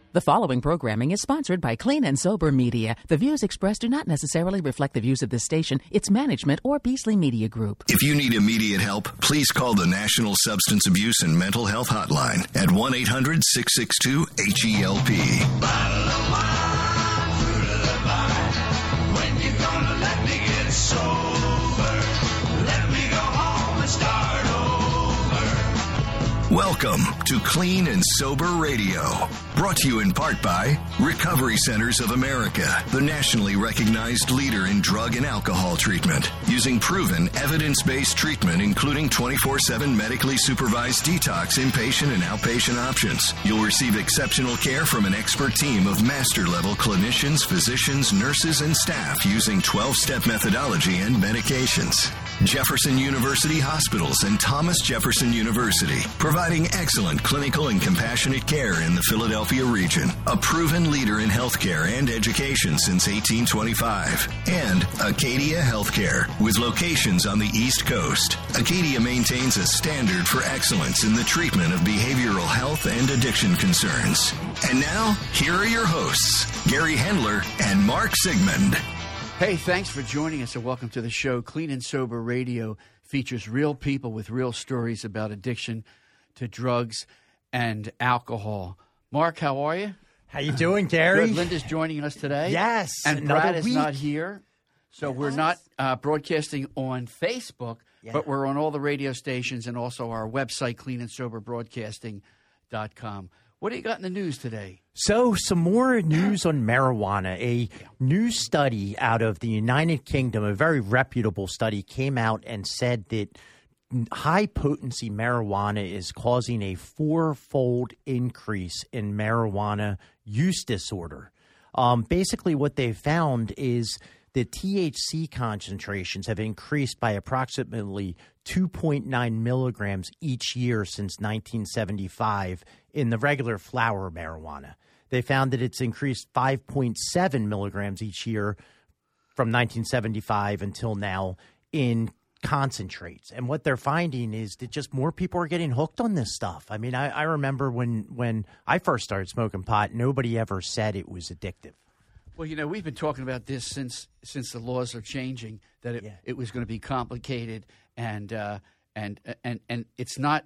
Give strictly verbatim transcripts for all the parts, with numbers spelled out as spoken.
The following programming is sponsored by Clean and Sober Media. The views expressed do not necessarily reflect the views of this station, its management, or Beasley Media Group. If you need immediate help, please call the National Substance Abuse and Mental Health Hotline at one eight hundred six six two H E L P. Bottle of wine, fruit of the vine. When you gonna let me get sober? Let me go home and start over. Welcome to Clean and Sober Radio. Brought to you in part by Recovery Centers of America, the nationally recognized leader in drug and alcohol treatment, using proven evidence-based treatment, including twenty-four seven medically supervised detox, inpatient and outpatient options. You'll receive exceptional care from an expert team of master-level clinicians, physicians, nurses, and staff using twelve-step methodology and medications. Jefferson University Hospitals and Thomas Jefferson University, providing excellent clinical and compassionate care in the Philadelphia region. A proven leader in healthcare and education since eighteen twenty-five. And Acadia Healthcare, with locations on the East Coast. Acadia maintains a standard for excellence in the treatment of behavioral health and addiction concerns. And now, here are your hosts, Gary Hendler and Mark Sigmund. Hey, thanks for joining us and welcome to the show. Clean and Sober Radio features real people with real stories about addiction to drugs and alcohol. Mark, how are you? How you doing, Gary? Good. Linda's joining us today. Yes. And Brad is week. not here. So yes. We're not uh, broadcasting on Facebook, yeah. but we're on all the radio stations and also our website, clean and sober broadcasting dot com. What do you got in the news today? So some more news on marijuana. A new study out of the United Kingdom, a very reputable study, came out and said that high-potency marijuana is causing a four-fold increase in marijuana use disorder. Um, basically, what they found is the T H C concentrations have increased by approximately two point nine milligrams each year since nineteen seventy-five in the regular flower marijuana. They found that it's increased five point seven milligrams each year from nineteen seventy-five until now in concentrates. And what they're finding is that just more people are getting hooked on this stuff. I mean, I, I remember when, when I first started smoking pot, nobody ever said it was addictive. Well, you know, we've been talking about this since since the laws are changing, that it, yeah. it was going to be complicated, and uh, and and and it's not.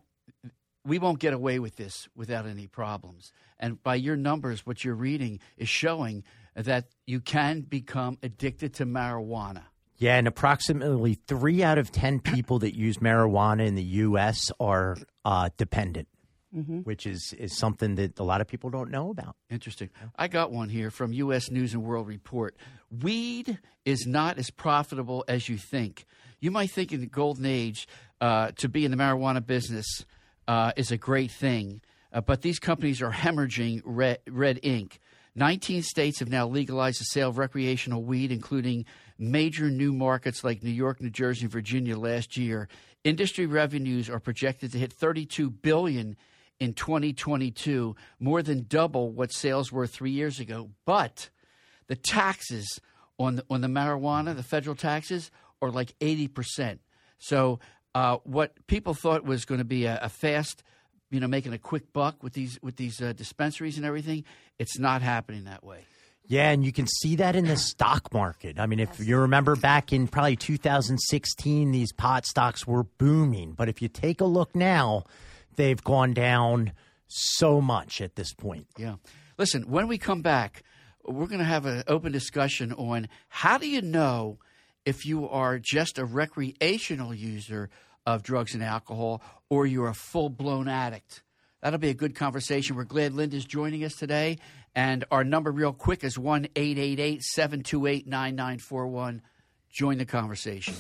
We won't get away with this without any problems. And by your numbers, what you're reading is showing that you can become addicted to marijuana. Yeah, and approximately three out of ten people that use marijuana in the U S are uh, dependent. Mm-hmm. Which is, is something that a lot of people don't know about. Interesting. I got one here from U S News and World Report. Weed is not as profitable as you think. You might think in the golden age uh, to be in the marijuana business uh, is a great thing, uh, but these companies are hemorrhaging red, red ink. nineteen states have now legalized the sale of recreational weed, including major new markets like New York, New Jersey, and Virginia last year. Industry revenues are projected to hit thirty-two billion dollars in twenty twenty-two, more than double what sales were three years ago. But the taxes on the, on the marijuana, the federal taxes, are like eighty percent. So uh, what people thought was going to be a, a fast, you know, making a quick buck with these with these uh, dispensaries and everything, it's not happening that way. Yeah, and you can see that in the stock market. I mean, if you remember back in probably two thousand sixteen, these pot stocks were booming. But if you take a look now, they've gone down so much at this point. Yeah. Listen, when we come back, we're going to have an open discussion on how do you know if you are just a recreational user of drugs and alcohol or you're a full-blown addict. That'll be a good conversation. We're glad Linda's joining us today. And our number real quick is one eight eight eight, seven two eight, nine nine four one. Join the conversation.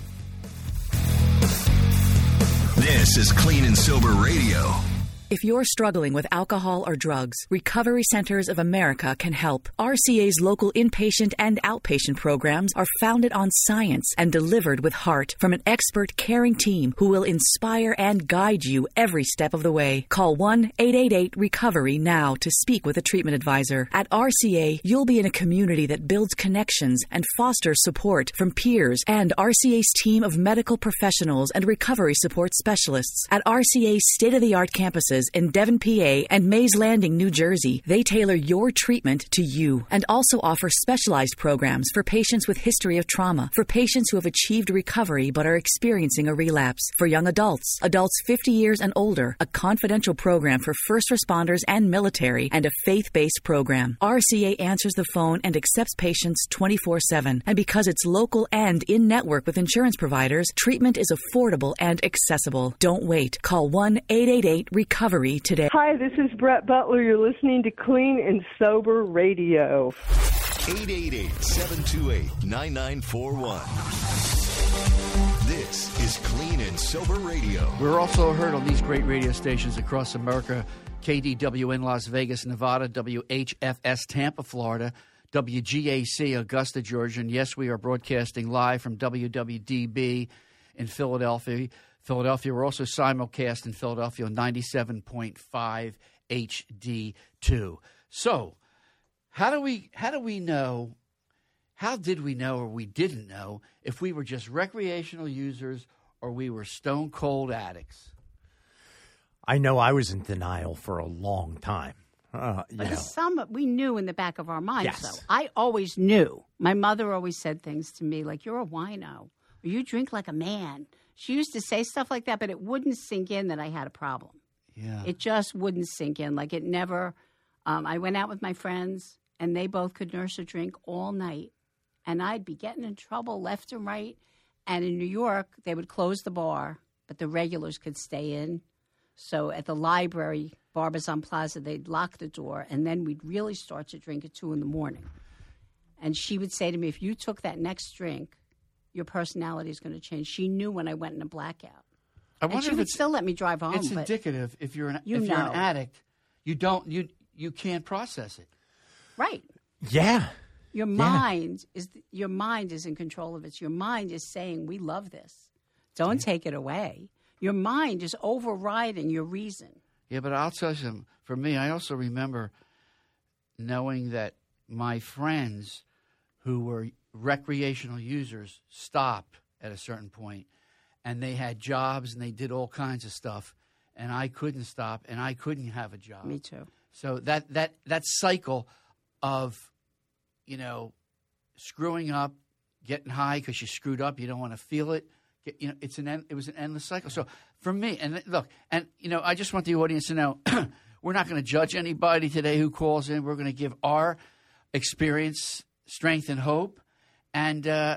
This is Clean and Sober Radio. If you're struggling with alcohol or drugs, Recovery Centers of America can help. R C A's local inpatient and outpatient programs are founded on science and delivered with heart from an expert, caring team who will inspire and guide you every step of the way. Call one eight eight eight, recovery now to speak with a treatment advisor. At R C A, you'll be in a community that builds connections and fosters support from peers and R C A's team of medical professionals and recovery support specialists. At R C A's state-of-the-art campuses, offices in Devon, P A and Mays Landing, New Jersey. They tailor your treatment to you and also offer specialized programs for patients with history of trauma, for patients who have achieved recovery but are experiencing a relapse, for young adults, adults fifty years and older, a confidential program for first responders and military, and a faith-based program. R C A answers the phone and accepts patients twenty-four seven. And because it's local and in-network with insurance providers, treatment is affordable and accessible. Don't wait. Call one eight eight eight recovery today. Hi, this is Brett Butler. You're listening to Clean and Sober Radio. eight eight eight, seven two eight, nine nine four one. This is Clean and Sober Radio. We're also heard on these great radio stations across America: K D W N Las Vegas, Nevada; W H F S Tampa, Florida; W G A C Augusta, Georgia. And yes, we are broadcasting live from W W D B in Philadelphia. Philadelphia. We're also simulcast in Philadelphia on ninety-seven point five H D two. So, how do we how do we know? How did we know, or we didn't know, if we were just recreational users or we were stone cold addicts? I know I was in denial for a long time. Uh, you know. Some we knew in the back of our minds, Yes. though. I always knew. My mother always said things to me like, "You're a wino," or "You drink like a man." She used to say stuff like that, but it wouldn't sink in that I had a problem. Yeah. It just wouldn't sink in. Like it never. Um, I went out with my friends, and they both could nurse a drink all night. And I'd be getting in trouble left and right. And in New York, they would close the bar, but the regulars could stay in. So at the library, Barbizon Plaza, they'd lock the door, and then we'd really start to drink at two in the morning. And she would say to me, if you took that next drink, your personality is going to change. She knew when I went in a blackout. I And wonder she if would it's still let me drive home. It's but indicative. If you're an You if you're an know. addict, you don't you you can't process it. Right. Yeah. Your mind is your mind is in control of it. Your mind is saying, "We love this. Don't take it away." Your mind is overriding your reason. Yeah, but I'll tell you something. For me, I also remember knowing that my friends who were recreational users stopped at a certain point, and they had jobs and they did all kinds of stuff, and I couldn't stop, and I couldn't have a job. Me too. So that that that cycle of, you know, screwing up, getting high because you screwed up, you don't want to feel it. Get, you know, it's an end, it was an endless cycle. So for me, and look, and you know, I just want the audience to know, we're not going to judge anybody today who calls in. We're going to give our experience, strength, and hope, and uh,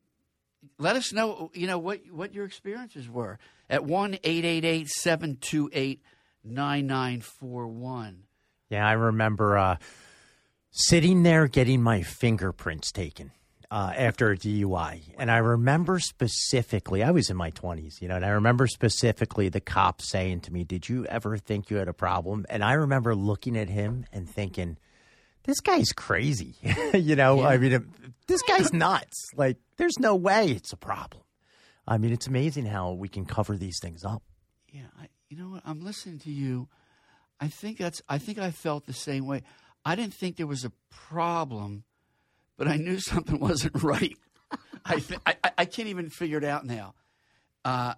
let us know, you know, what what your experiences were at one eight eight eight seven two eight nine nine four one. Yeah, I remember uh, sitting there getting my fingerprints taken uh, after a D U I. And I remember specifically, I was in my twenties, you know, and I remember specifically the cop saying to me, "Did you ever think you had a problem?" And I remember looking at him and thinking, this guy's crazy. you know, Yeah. I mean, this guy's nuts. Like, there's no way it's a problem. I mean, it's amazing how we can cover these things up. Yeah, I, you know what? I'm listening to you. I think that's. I think I felt the same way. I didn't think there was a problem, but I knew something wasn't right. I, th- I I can't even figure it out now. Uh,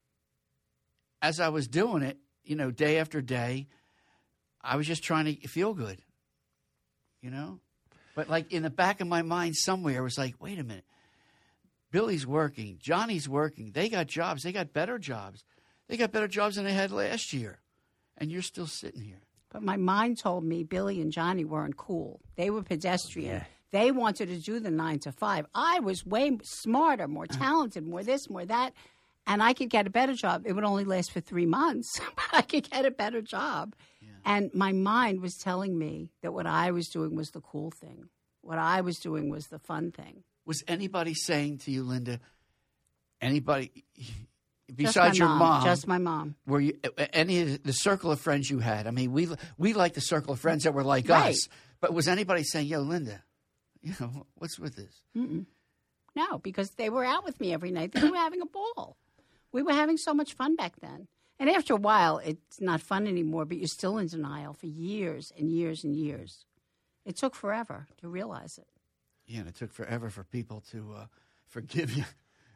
as I was doing it, you know, day after day, I was just trying to feel good. You know, but like in the back of my mind somewhere, it was like, wait a minute. Billy's working. Johnny's working. They got jobs. They got better jobs. They got better jobs than they had last year. And you're still sitting here. But my mind told me Billy and Johnny weren't cool. They were pedestrian. Yeah. They wanted to do the nine to five. I was way smarter, more talented, more this, more that. And I could get a better job. It would only last for three months, but I could get a better job. Yeah. And my mind was telling me that what I was doing was the cool thing. What I was doing was the fun thing. Was anybody saying to you, Linda, anybody Just besides my your mom? Just my mom. Were you any of the circle of friends you had? I mean, we we like the circle of friends that were like Right. us. But was anybody saying, "Yo, Linda, you know, what's with this?" Mm-mm. No, because they were out with me every night. They were having a ball. We were having so much fun back then. And after a while, it's not fun anymore, but you're still in denial for years and years and years. It took forever to realize it. Yeah, and it took forever for people to uh, forgive you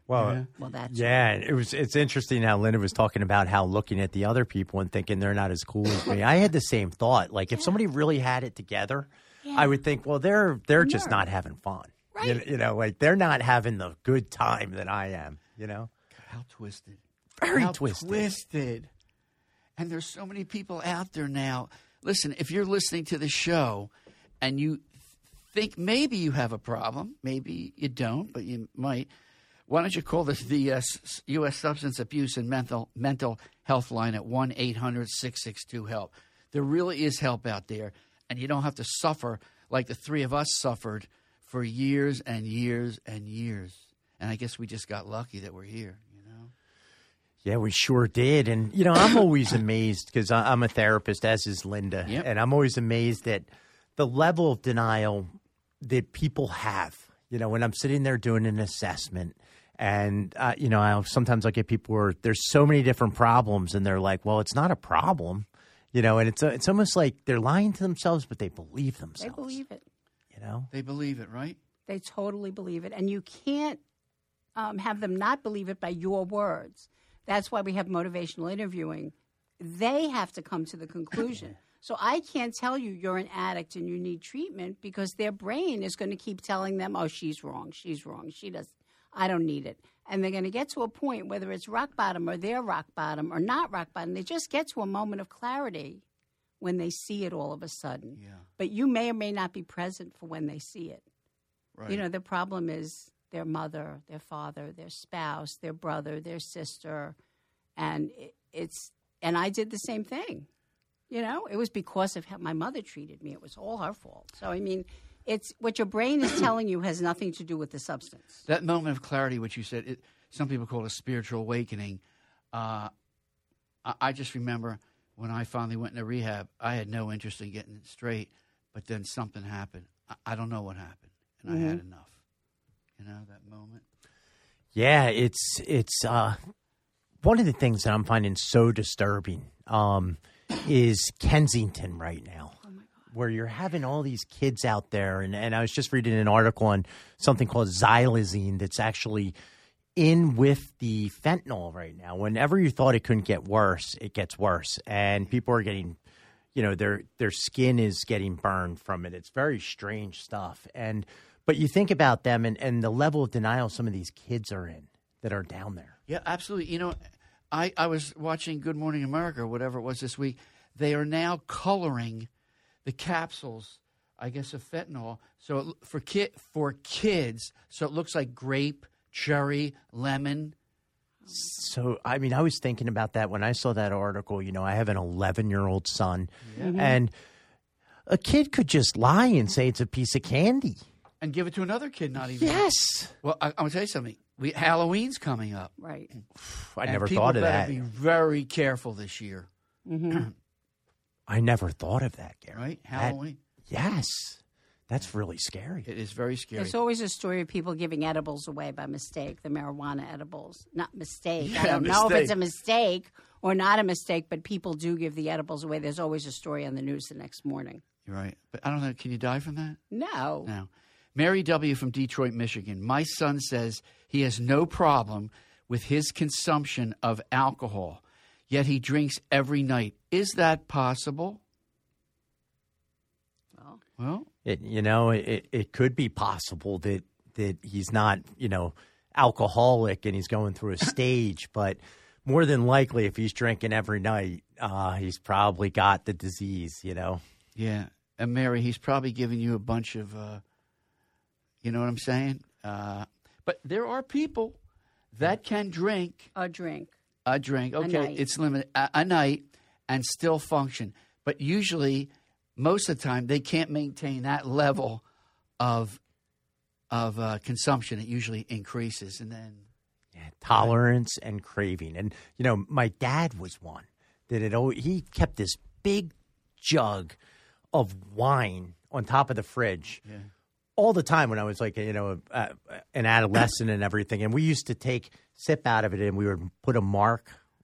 Well, Yeah. Well, that's yeah, it was. It's interesting how Linda was talking about how looking at the other people and thinking they're not as cool as me. I had the same thought. Like if somebody really had it together, I would think, well, they're they're just nerd. not having fun. Right. You, you know, like they're not having the good time that I am. You know, How twisted. very How twisted. twisted. And there's so many people out there now. Listen, if you're listening to the show and you think maybe you have a problem, maybe you don't, but you might, why don't you call the, the uh, U S Substance Abuse and Mental Mental Health Line at one eight hundred six six two HELP. There really is help out there, and you don't have to suffer like the three of us suffered for years and years and years. And I guess we just got lucky that we're here, you know? Yeah, we sure did. And, you know, I'm always amazed because I'm a therapist, as is Linda. Yep. And I'm always amazed at the level of denial that people have. You know, when I'm sitting there doing an assessment and, uh, you know, I'll, sometimes I'll get people where there's so many different problems and they're like, well, it's not a problem. You know, and it's uh, it's almost like they're lying to themselves, but they believe They themselves. believe it. You know? They believe it, right? They totally believe it. And you can't um, have them not believe it by your words. That's why we have motivational interviewing. They have to come to the conclusion. So I can't tell you you're an addict and you need treatment because their brain is going to keep telling them, oh, she's wrong, she's wrong, she does. I don't need it. And they're going to get to a point, whether it's rock bottom or they're rock bottom or not rock bottom, they just get to a moment of clarity when they see it all of a sudden. Yeah. But you may or may not be present for when they see it. Right. You know, the problem is their mother, their father, their spouse, their brother, their sister. And it, it's, and I did the same thing. You know, it was because of how my mother treated me. It was all her fault. So, I mean, it's what your brain is telling you has nothing to do with the substance. That moment of clarity, which you said, it, some people call it a spiritual awakening. Uh, I, I just remember when I finally went into rehab, I had no interest in getting it straight, but then something happened. I, I don't know what happened, and Mm-hmm. I had enough. You know, that moment. Yeah, it's it's uh, one of the things that I'm finding so disturbing um, is Kensington right now, where you're having all these kids out there. And, and I was just reading an article on something called xylazine that's actually in with the fentanyl right now. Whenever you thought it couldn't get worse, it gets worse. And people are getting, you know, their their skin is getting burned from it. It's very strange stuff. And but you think about them and, and the level of denial some of these kids are in that are down there. Yeah, absolutely. You know, I, I was watching Good Morning America or whatever it was this week. They are now coloring the capsules, I guess, of fentanyl. So it, for kid for kids, so it looks like grape, cherry, lemon. So, I mean, I was thinking about that when I saw that article. You know, I have an eleven-year-old son, and a kid could just lie and say it's a piece of candy. And give it to another kid, not even. Yes. Well, I, I'm going to tell you something. We, Halloween's coming up. Right. I and never people thought of better that. be very careful this year, I never thought of that, Gary. right? That- Halloween. yes. That's really scary. It is very scary. There's always a story of people giving edibles away by mistake, the marijuana edibles. Not mistake. I Yeah, don't know if mistake. it's a mistake or not a mistake, but people do give the edibles away. There's always a story on the news the next morning. You're right. But I don't know. Can you die from that? No. No. Mary W. from Detroit, Michigan. My son says he has no problem with his consumption of alcohol, yet he drinks every night. Is that possible? Well, Well, It, you know, it, it could be possible that, that he's not, you know, alcoholic and he's going through a stage, but more than likely, if he's drinking every night, uh, he's probably got the disease, you know. yeah. And Mary, he's probably giving you a bunch of, uh, you know what I'm saying? Uh, but there are people that can drink a drink. a drink. Okay, night. it's limited a, a night and still function. But usually, most of the time, they can't maintain that level of of uh, consumption. It usually increases, and then Yeah, tolerance and craving. And, you know, my dad was one that it always, he kept this big jug of wine on top of the fridge all the time when I was like, you know, uh, an adolescent and everything. And we used to take sip out of it and we would put a mark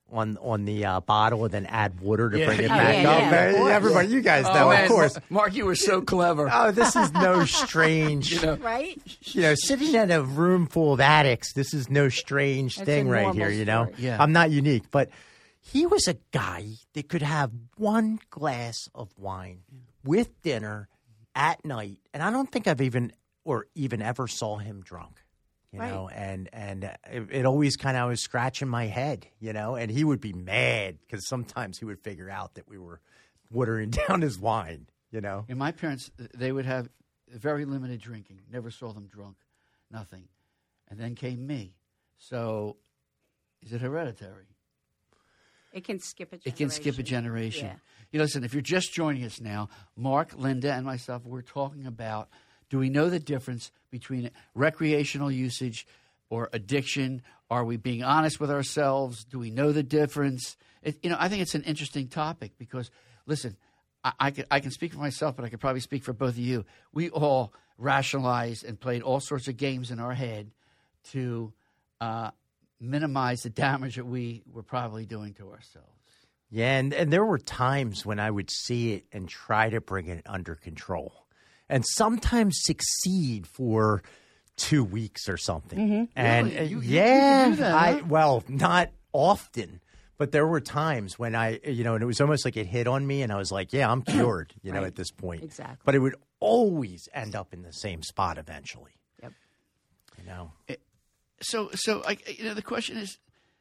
on on the uh, bottle and then add water to Yeah. bring it Oh, back yeah, up. yeah, of course. Everybody, you guys Oh, know, man, of course. Mark, you were so clever. Oh, this is no strange. You know, Right? You know, sitting in a room full of addicts, this is no strange It's thing a right normal here, you know? story. Yeah. I'm not unique, but he was a guy that could have one glass of wine with dinner at night, and I don't think I've even or even ever saw him drunk. You Right. know, and and it, it always kind of was scratching my head, you know, and he would be mad because sometimes he would figure out that we were watering down his wine, you know. and my parents, they would have very limited drinking. Never saw them drunk, nothing. And then came me. So, is it hereditary? It can skip a generation. It can skip a generation. Yeah. You know, listen, if you're just joining us now, Mark, Linda, and myself, we're talking about, do we know the difference between recreational usage or addiction? Are we being honest with ourselves? Do we know the difference? It, you know, I think it's an interesting topic because, listen, I, I, can, I can speak for myself, but I could probably speak for both of you. We all rationalized and played all sorts of games in our head to uh, minimize the damage that we were probably doing to ourselves. Yeah, and, and there were times when I would see it and try to bring it under control and sometimes succeed for two weeks or something. And Really? uh, You- you- yeah, you can do that, I huh? well, not often, but there were times when I, you know, and it was almost like it hit on me and I was like, yeah, I'm cured, you know, Right. at this point. Exactly. But it would always end up in the same spot eventually. Yep. You know. So, so I, you know, the question is,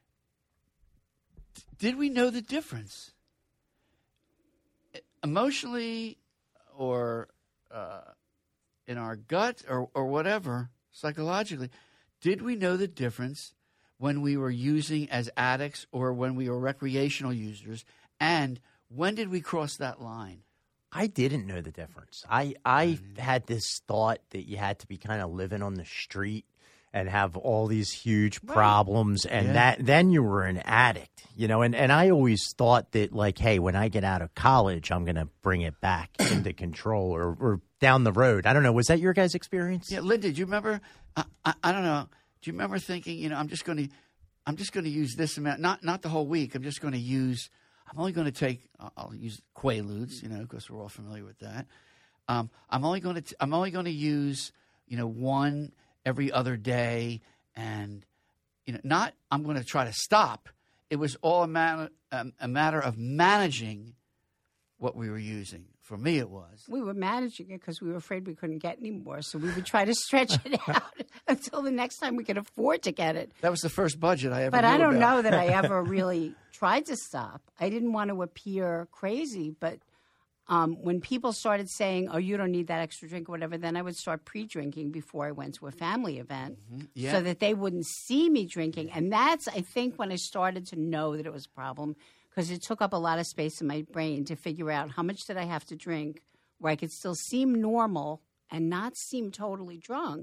did we know the difference emotionally, or uh, in our gut, or or whatever psychologically? Did we know the difference when we were using as addicts or when we were recreational users? And when did we cross that line? I didn't know the difference. I I had this thought that you had to be kind of living on the street and have all these huge problems, and Yeah. that then you were an addict, you know. And, and I always thought that, like, hey, when I get out of college, I'm going to bring it back into control, or, or down the road. I don't know. Was that your guys' experience? Yeah, Linda, do you remember? I, I, I don't know. Do you remember thinking, you know, I'm just going to, I'm just going to use this amount, not not the whole week. I'm just going to use. I'm only going to take. I'll, I'll use Quaaludes, you know, because we're all familiar with that. Um, I'm only going to. I'm only going to use, you know, one every other day, and you know, not. I'm going to try to stop. It was all a matter, um, a matter of managing what we were using. For me, it was. We were managing it because we were afraid we couldn't get any more. So we would try to stretch it out until the next time we could afford to get it. That was the first budget I ever. But knew I don't about. know that I ever really tried to stop. I didn't want to appear crazy, but um, when people started saying, "Oh, you don't need that extra drink," or whatever, then I would start pre-drinking before I went to a family event, Yeah. so that they wouldn't see me drinking. And that's, I think, when I started to know that it was a problem, because it took up a lot of space in my brain to figure out how much did I have to drink where I could still seem normal and not seem totally drunk.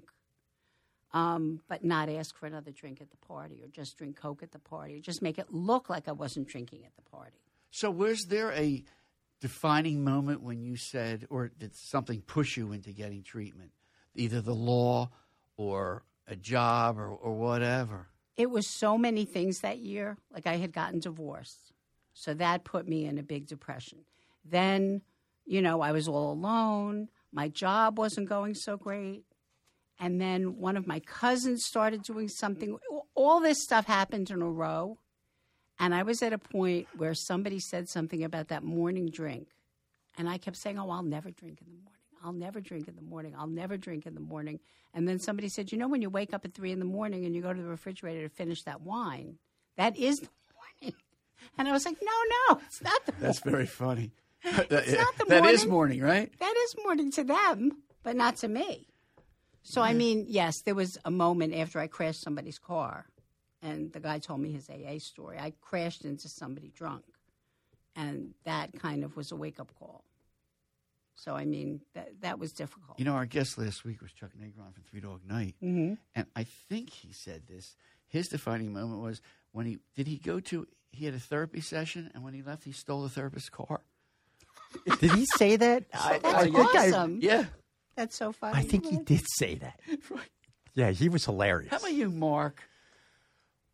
Um, but not ask for another drink at the party, or just drink Coke at the party, or just make it look like I wasn't drinking at the party. So was there a defining moment when you said, or did something push you into getting treatment? Either the law or a job or, or whatever? It was so many things that year. Like, I had gotten divorced. So that put me in a big depression. Then, you know, I was all alone. My job wasn't going so great. And then one of my cousins started doing something. All this stuff happened in a row. And I was at a point where somebody said something about that morning drink. And I kept saying, oh, I'll never drink in the morning. I'll never drink in the morning. I'll never drink in the morning. And then somebody said, you know, when you wake up at three in the morning and you go to the refrigerator to finish that wine, that is the morning. And I was like, no, no, it's not the morning. That's very funny. It's not the That is morning. morning, right? That is morning to them, but not to me. So, I mean, yes, there was a moment after I crashed somebody's car, and the guy told me his A A story. I crashed into somebody drunk, and that kind of was a wake-up call. So, I mean, that that was difficult. You know, our guest last week was Chuck Negron from Three Dog Night. Mm-hmm. And I think he said this. His defining moment was when he, did he go to, he had a therapy session, and when he left, he stole the therapist's car. Did he say that? I, That's I think I, awesome. Yeah. That's so funny. I think he did say that. Right. Yeah, he was hilarious. How about you, Mark?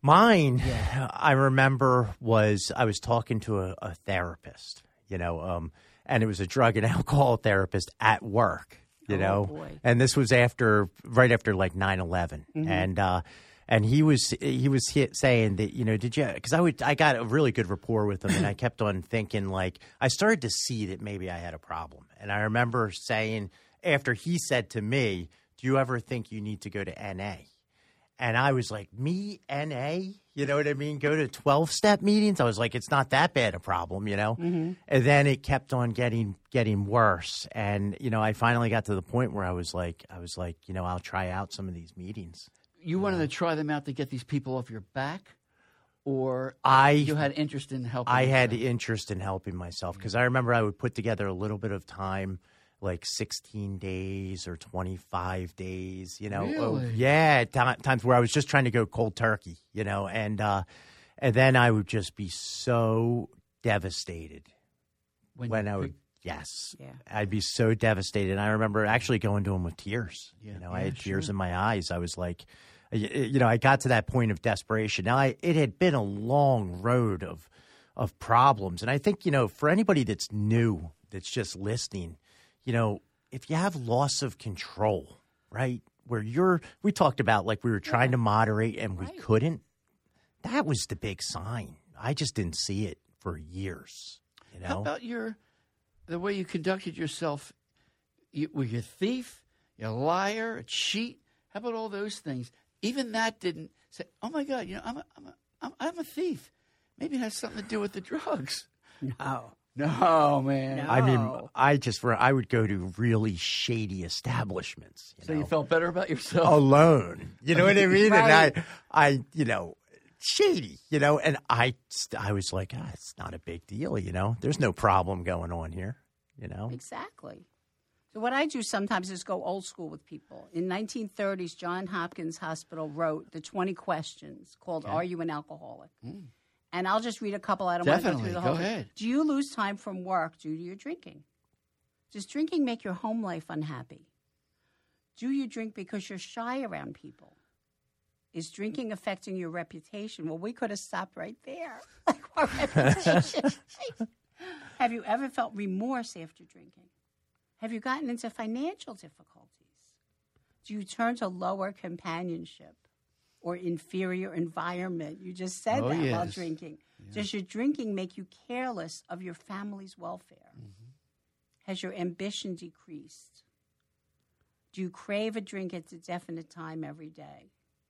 Mine, I remember, was I was talking to a, a therapist, you know, um, and it was a drug and alcohol therapist at work, you Oh, know, boy. and this was after, right after like nine eleven. Mm-hmm. And, uh, and he was, he was hit saying that, you know, did you, cause I would, I got a really good rapport with him and I kept on thinking like, I started to see that maybe I had a problem. And I remember saying, after he said to me, do you ever think you need to go to N A? And I was like, me, N A? You know what I mean? Go to twelve-step meetings? I was like, it's not that bad a problem, you know? Mm-hmm. And then it kept on getting getting worse. And, you know, I finally got to the point where I was like, I was like, you know, I'll try out some of these meetings. You wanted to try them out to get these people off your back? Or I you had interest in helping? I had yourself? interest in helping myself because I remember I would put together a little bit of time, like sixteen days or twenty-five days, you know. Oh, Really? yeah, t- times where I was just trying to go cold turkey, you know, and uh, and then I would just be so devastated When when you I would. picked- Yes, Yeah. I'd be so devastated. I remember actually going to him with tears. Yeah, you know, I yeah, had tears sure. in my eyes. I was like, y- you know, I got to that point of desperation. Now, I, it had been a long road of of problems, and I think, you know, for anybody that's new, that's just listening, you know, if you have loss of control, right, where you're, we talked about like we were trying to moderate and we Right. couldn't. That was the big sign. I just didn't see it for years. You know, How about your the way you conducted yourself? You, were you a thief, you a liar, a cheat? How about all those things? Even that didn't say, "Oh my God, you know, I'm a, I'm a, I'm, I'm a thief." Maybe it has something to do with the drugs. No. No, man. No. I mean, Oh. I just I would go to really shady establishments. You So know, you felt better about yourself. alone. You know what I mean? Right. And I, I, you know, shady. You know, and I, I was like, ah, it's not a big deal. You know, there's no problem going on here. You know, Exactly. So what I do sometimes is go old school with people. In nineteen thirties, Johns Hopkins Hospital wrote the twenty questions called "Are You an Alcoholic?" And I'll just read a couple. I don't want to go Definitely. through the Go whole thing. ahead. Do you lose time from work due to your drinking? Does drinking make your home life unhappy? Do you drink because you're shy around people? Is drinking affecting your reputation? Well, we could have stopped right there. Like our reputation. Have you ever felt remorse after drinking? Have you gotten into financial difficulties? Do you turn to lower companionship or inferior environment? You just said Oh, that while yes. drinking. Does your drinking make you careless of your family's welfare? Mm-hmm. Has your ambition decreased? Do you crave a drink at a definite time every day?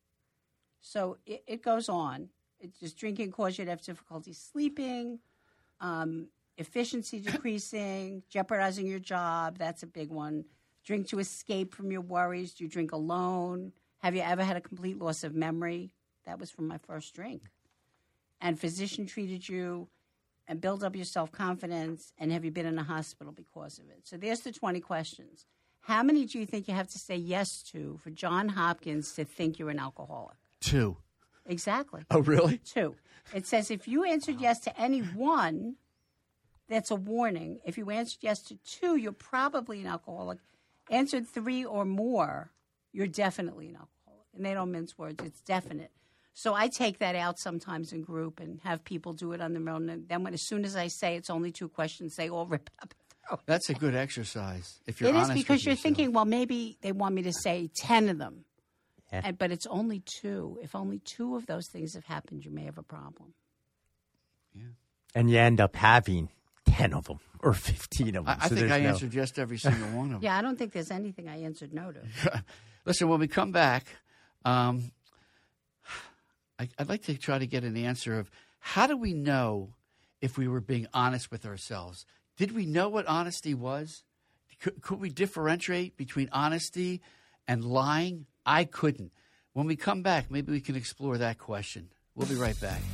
So it, it goes on. It, does drinking cause you to have difficulty sleeping? Um, efficiency decreasing, jeopardizing your job. That's a big one. Drink to escape from your worries. Do you drink alone? Have you ever had a complete loss of memory? That was from my first drink. And physician treated you and built up your self-confidence, and have you been in a hospital because of it? So there's the twenty questions. How many do you think you have to say yes to for Johns Hopkins to think you're an alcoholic? Two. Exactly. Oh, really? Two. It says if you answered yes to any one, that's a warning. If you answered yes to two, you're probably an alcoholic. Answered three or more, you're definitely an alcoholic. And they don't mince words. It's definite. So I take that out sometimes in group and have people do it on their own. And then when, as soon as I say it's only two questions, they all rip it up and throw it. That's a good exercise. If you're It is honest because with you're yourself. thinking, well, maybe they want me to say ten of them. Yeah. And, but it's only two. If only two of those things have happened, you may have a problem. and you end up having ten of them or fifteen of them. I, I So think I there's no- answered yes to every single one of them. Yeah, I don't think there's anything I answered no to. Listen, when we come back, um, I, I'd like to try to get an answer of how do we know if we were being honest with ourselves? Did we know what honesty was? Could, could we differentiate between honesty and lying? I couldn't. When we come back, maybe we can explore that question. We'll be right back.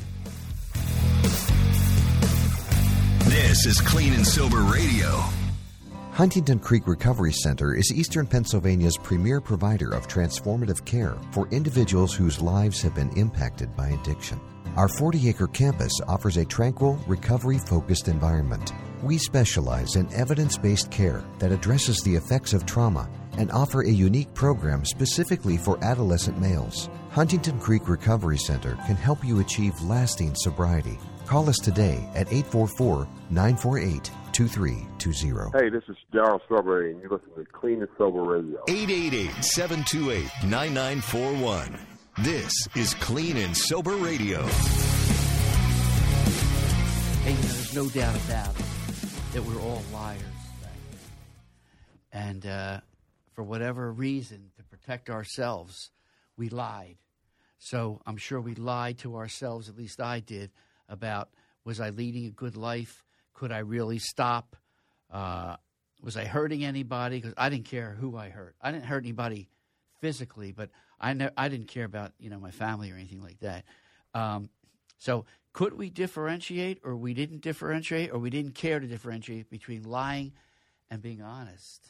This is Clean and Sober Radio. Huntington Creek Recovery Center is Eastern Pennsylvania's premier provider of transformative care for individuals whose lives have been impacted by addiction. Our forty-acre campus offers a tranquil, recovery-focused environment. We specialize in evidence-based care that addresses the effects of trauma and offer a unique program specifically for adolescent males. Huntington Creek Recovery Center can help you achieve lasting sobriety. Call us today at eight four four, nine four eight, two three two zero. Hey, this is Daryl Strawberry, and you're listening to Clean and Sober Radio. eight eight eight, seven two eight, nine nine four one. This is Clean and Sober Radio. Hey, you know, there's no doubt about it that we're all liars. And uh, for whatever reason, to protect ourselves, we lied. So I'm sure we lied to ourselves, at least I did, about was I leading a good life? Could I really stop? Uh, was I hurting anybody? Because I didn't care who I hurt. I didn't hurt anybody physically, but I ne- I didn't care about, you know, my family or anything like that. Um, so could we differentiate, or we didn't differentiate, or we didn't care to differentiate between lying and being honest?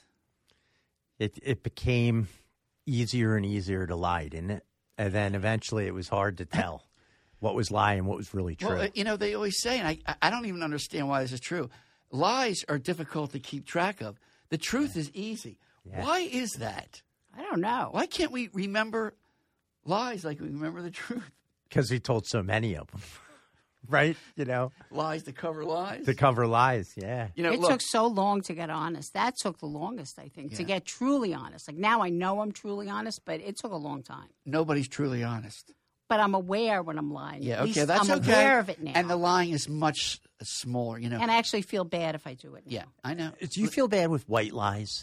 It it became easier and easier to lie, didn't it? And then eventually it was hard to tell what was lie and what was really true. Well, you know, they always say, and I, I don't even understand why this is true, lies are difficult to keep track of. The truth is easy. Yeah. Why is that? I don't know. Why can't we remember lies like we remember the truth? Because he told so many of them, right? You know, Lies to cover lies? to cover lies, yeah. You know, It look, took so long to get honest. That took the longest, I think, to Yeah. get truly honest. Like now I know I'm truly honest, but it took a long time. nobody's truly honest. But I'm aware when I'm lying. Yeah, At okay, least that's I'm okay. aware of it now. And the lying is much smaller, you know. And I actually feel bad if I do it now. Yeah, I know. Do you feel bad with white lies?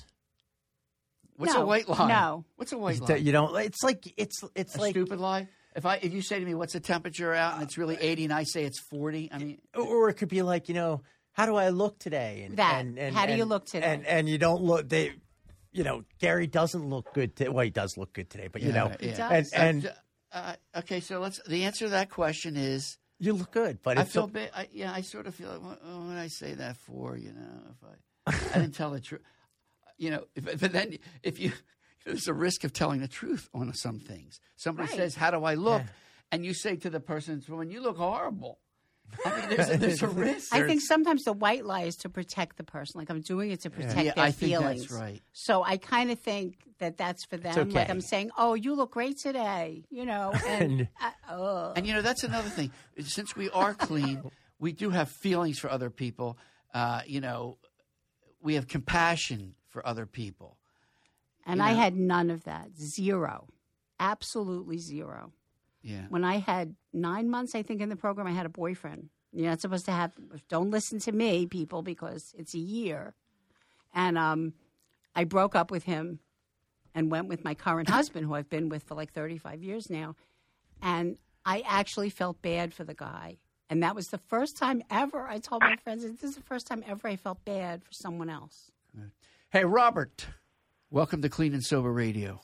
What's No, a white lie? no. What's a white Is lie? that- You don't. It's like it's it's a like stupid lie? If I if you say to me, what's the temperature out, and it's really eighty, and I say it's forty, I mean, or it could be like, you know, how do I look today? And, That. and, and, How do you and- look today? And and you don't look. They, you know, Gary doesn't look good. T- well, he does look good today, but you know, He does. and and uh, okay, so let's. The answer to that question is, you look good, but I it's feel a- bad. I, yeah, I sort of feel like, what, what did I say that for? You know, if I I didn't tell the truth, you know, if, but then if you, there's a risk of telling the truth on some things. Somebody Right. says, "How do I look?" Yeah. And you say to the person, "Well, you look horrible." I mean, there's a, there's a risk. I think sometimes the white lie is to protect the person. Like I'm doing it to protect Yeah, their I think feelings. that's right. So I kind of think that that's for them. okay. Like I'm saying, oh, you look great today. You know, and I, oh. And you know, that's another thing. Since we are clean, we do have feelings for other people. Uh, you know, we have compassion for other people. And you I know- had none of that. Zero. Absolutely zero. Yeah. When I had nine months, I think, in the program, I had a boyfriend. You're not supposed to have, don't listen to me, people, because it's a year. And um, I broke up with him and went with my current husband, who I've been with for like thirty-five years now. And I actually felt bad for the guy. And that was the first time ever, I told my friends, this is the first time ever I felt bad for someone else. Hey, Robert, welcome to Clean and Sober Radio.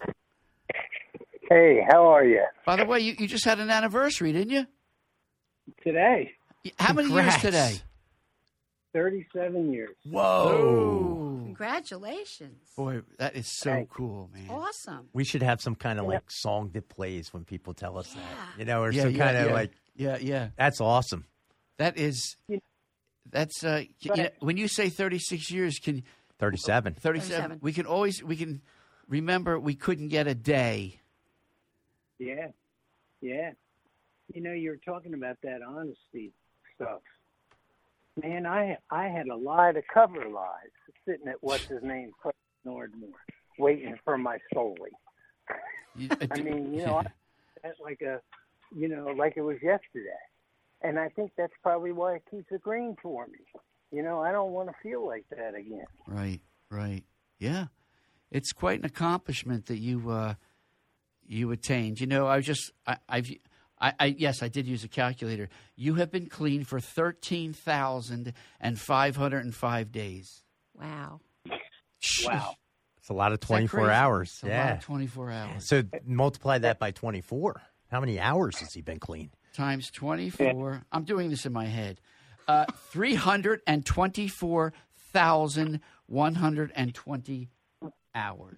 Hey, how are you? By the way, you, you just had an anniversary, didn't you? Today, How many Congrats. years today? thirty-seven years. Whoa. Congratulations. Boy, that is so Thanks. cool, man. Awesome. we should have some kind of like song that plays when people tell us that, Yeah. you know, or Yeah, some yeah, kind of yeah. like Yeah, yeah. that's awesome. That is, that's, uh, you know, when you say thirty-six years, can Thirty-seven. thirty-seven, thirty-seven. we can always, we can remember we couldn't get a day. Yeah, yeah. You know, you were talking about that honesty stuff. Man, I I had a lie to cover lies, sitting at what's his name, Craig Nordmore, waiting for my Soli. You- I mean, you know, I, that's like a, you know, like it was yesterday, and I think that's probably why it keeps it green for me. You know, I don't want to feel like that again. Right, right. Yeah. It's quite an accomplishment that you uh, you attained. You know, I was just, I, I've, I, I, yes, I did use a calculator. You have been clean for thirteen thousand five hundred five days. Wow. Wow. It's a lot of Is that twenty-four crazy? hours. It's a yeah. lot of twenty-four hours. So multiply that by twenty-four. How many hours has he been clean? Times twenty-four. I'm doing this in my head. Uh, three hundred twenty-four thousand one hundred twenty hours.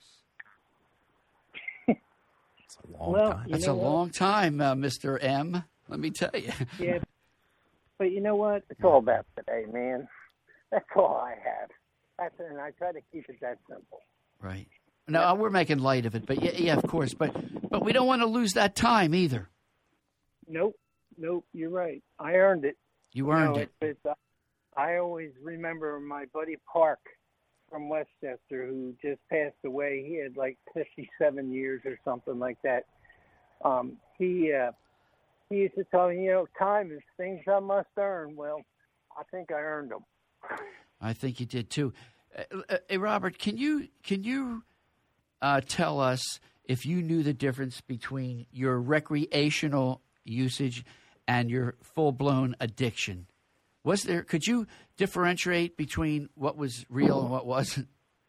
It's a long Well, time. you That's know a what? long time, uh, Mister M. Let me tell you. Yeah, but you know what? It's all about today, man. That's all I have. That's and I try to keep it that simple. Right. No, we're making light of it, but yeah, yeah, of course. But but we don't want to lose that time either. Nope, nope. You're right. I earned it. You earned know, it. It's, it's, I always remember my buddy Park from Westchester, who just passed away. He had like fifty-seven years or something like that. Um, he uh, he used to tell me, you know, time is things I must earn. Well, I think I earned them. I think you did too. Uh, uh, hey, Robert, can you can you uh, tell us if you knew the difference between your recreational usage and your full-blown addiction? Was there? Could you differentiate between what was real and what wasn't?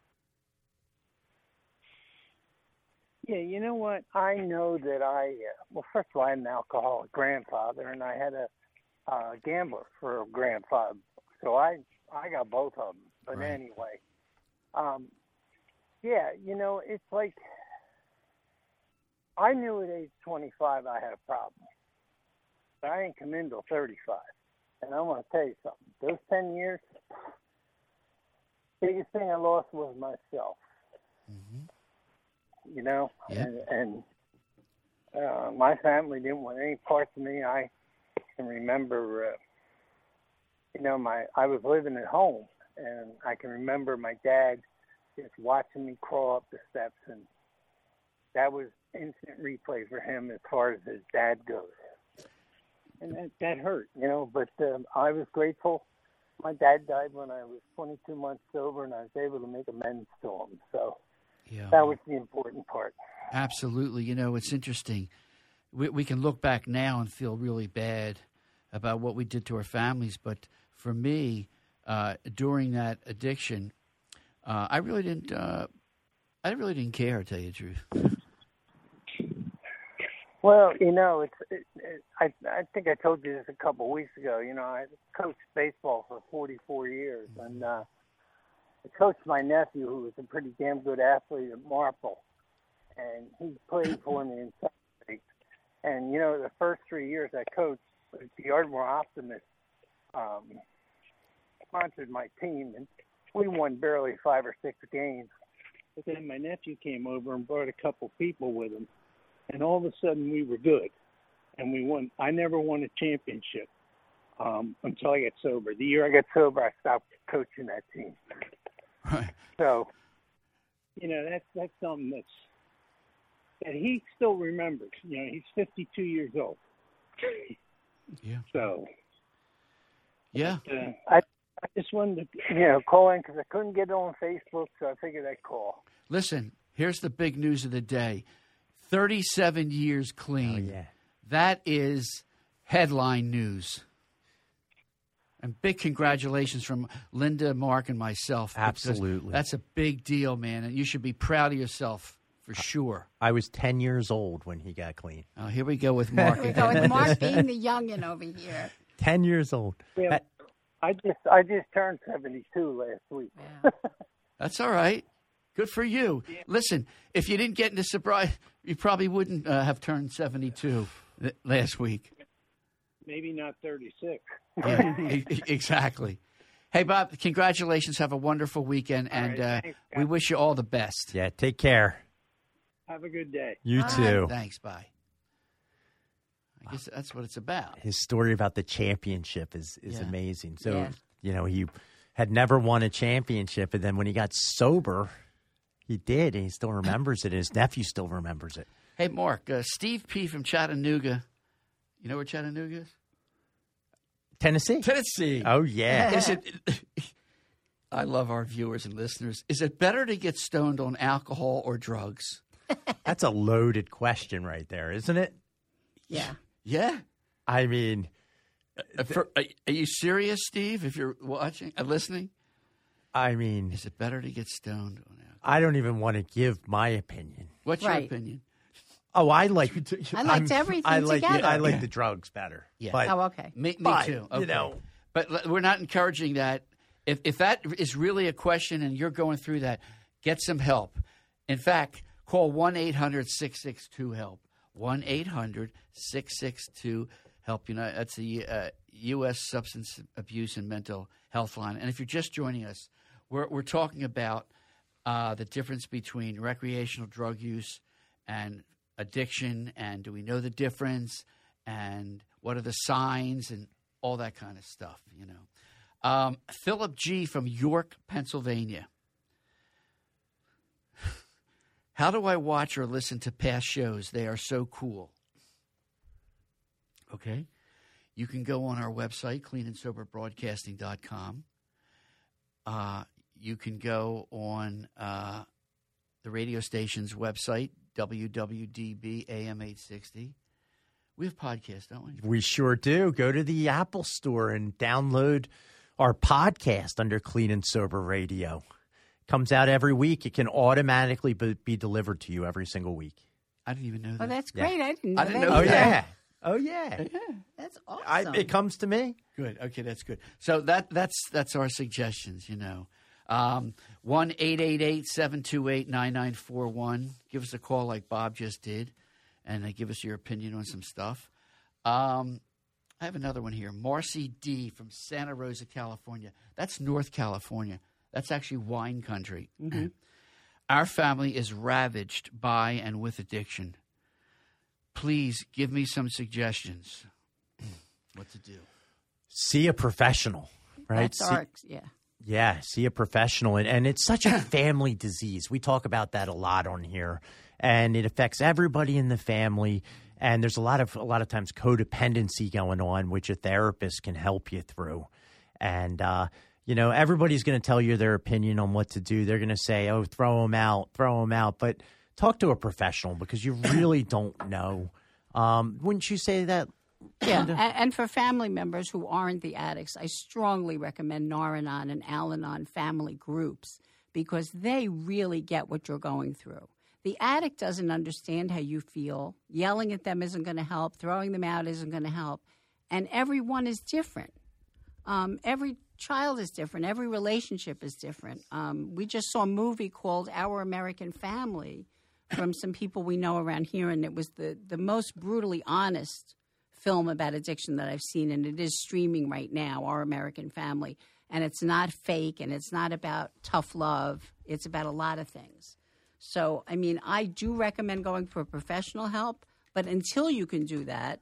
Yeah, you know what? I know that I, uh, well, first of all, I had an alcoholic grandfather, and I had a uh, gambler for a grandfather. So I, I got both of them. But Right. anyway, um, yeah, you know, it's like I knew at age twenty-five I had a problem. But I didn't come in till thirty-five. And I want to tell you something. Those ten years, biggest thing I lost was myself. Mm-hmm. You know, Yeah. and, and uh, my family didn't want any parts of me. I can remember, uh, you know, my I was living at home, and I can remember my dad just watching me crawl up the steps, and that was instant replay for him as far as his dad goes. And that, that hurt, you know, but um, I was grateful. My dad died when I was twenty-two months sober, and I was able to make amends to him. So Yeah. that was the important part. Absolutely. You know, it's interesting. We, we can look back now and feel really bad about what we did to our families. But for me, uh, during that addiction, uh, I really didn't. Uh, I really didn't care, to tell you the truth. Well, you know, it's. It, it, I I think I told you this a couple of weeks ago. You know, I coached baseball for forty-four years, and uh, I coached my nephew, who was a pretty damn good athlete at Marple, and he played for me in second grade. And you know, the first three years I coached, the Ardmore Optimists um, sponsored my team, and we won barely five or six games. But then my nephew came over and brought a couple people with him. And all of a sudden, we were good, and we won. I never won a championship um, until I got sober. The year I got sober, I stopped coaching that team. Right. So, you know, that's that's something that's that he still remembers. You know, he's fifty-two years old. Yeah. So, Yeah. uh, I I just wanted to you know call in because I couldn't get on Facebook, so I figured I'd call. Listen, here's the big news of the day. thirty-seven years clean. Oh, yeah. That is headline news. And big congratulations from Linda, Mark, and myself. because Absolutely. That's a big deal, man. And you should be proud of yourself for sure. I was ten years old when he got clean. Oh, here we go with Mark So again. with Mark being the youngin' over here. ten years old. Yeah, That- I just I just turned seventy-two last week. Yeah. That's all right. Good for you. Listen, if you didn't get into sobriety, you probably wouldn't uh, have turned seventy-two th- last week. Maybe not thirty-six. Yeah, e- e- exactly. Hey, Bob, congratulations. Have a wonderful weekend, All and right, uh, thanks, we guys. wish you all the best. Yeah, take care. Have a good day. You Bye. too. Thanks. Bye. I guess that's what it's about. His story about the championship is, is Yeah. amazing. So, Yeah. you know, he had never won a championship, and then when he got sober, he did, and he still remembers it, and his nephew still remembers it. Hey, Mark, uh, Steve P. from Chattanooga. You know where Chattanooga is? Tennessee. Tennessee. Oh, yeah. Is it? I love our viewers and listeners. Is it better to get stoned on alcohol or drugs? That's a loaded question right there, isn't it? Yeah. Yeah. I mean, Uh, for, are, are you serious, Steve? If you're watching, uh, listening, I mean, is it better to get stoned on alcohol? I don't even want to give my opinion. What's Right. your opinion? Oh, I like. I liked everything I like. together. I like Yeah. the drugs better. Yeah. But Oh, okay. Me, me But, too. you Okay. know- but l- we're not encouraging that. If if that is really a question and you're going through that, get some help. In fact, call one eight hundred six six two help. one eight hundred six six two help. You know, that's the uh, U S Substance Abuse and Mental Health Line. And if you're just joining us, we're we're talking about uh, the difference between recreational drug use and addiction, and do we know the difference, and what are the signs, and all that kind of stuff, you know. Um, Philip G. from York, Pennsylvania. How do I watch or listen to past shows? They are so cool. Okay. You can go on our website, clean and sober broadcasting dot com. Uh, you can go on uh, the radio station's website, W W D B A M eight sixty. We have podcasts, don't we? We sure do. Go to the Apple Store and download our podcast under Clean and Sober Radio. Comes out every week. It can automatically be, be delivered to you every single week. I didn't even know that. Oh, that's Yeah. great. I didn't know I didn't that. know Oh, either. yeah. Oh, yeah. Yeah. That's awesome. I, it comes to me. Good. Okay, that's good. So that that's that's our suggestions, you know. Um, one eight eight eight, seven two eight, nine nine four one. Give us a call like Bob just did, and uh, give us your opinion on some stuff. Um, I have another one here. Marcy D. from Santa Rosa, California. That's North California. That's actually wine country. Mm-hmm. Our family is ravaged by and with addiction. Please give me some suggestions. What to do? See a professional, right? That's See- our, yeah. Yeah, see a professional. And, and it's such a family disease. We talk about that a lot on here. And it affects everybody in the family. And there's a lot of a lot of times codependency going on, which a therapist can help you through. And, uh, you know, everybody's going to tell you their opinion on what to do. They're going to say, oh, throw them out, throw them out. But talk to a professional because you really don't know. Um, wouldn't you say that? Yeah, and, and for family members who aren't the addicts, I strongly recommend Nar-Anon and Al-Anon family groups because they really get what you're going through. The addict doesn't understand how you feel. Yelling at them isn't going to help. Throwing them out isn't going to help. And everyone is different. Um, every child is different. Every relationship is different. Um, we just saw a movie called Our American Family from some people we know around here, and it was the, the most brutally honest film about addiction that I've seen, and it is streaming right now, Our American Family. And it's not fake, and it's not about tough love. It's about a lot of things. So, I mean, I do recommend going for professional help, but until you can do that,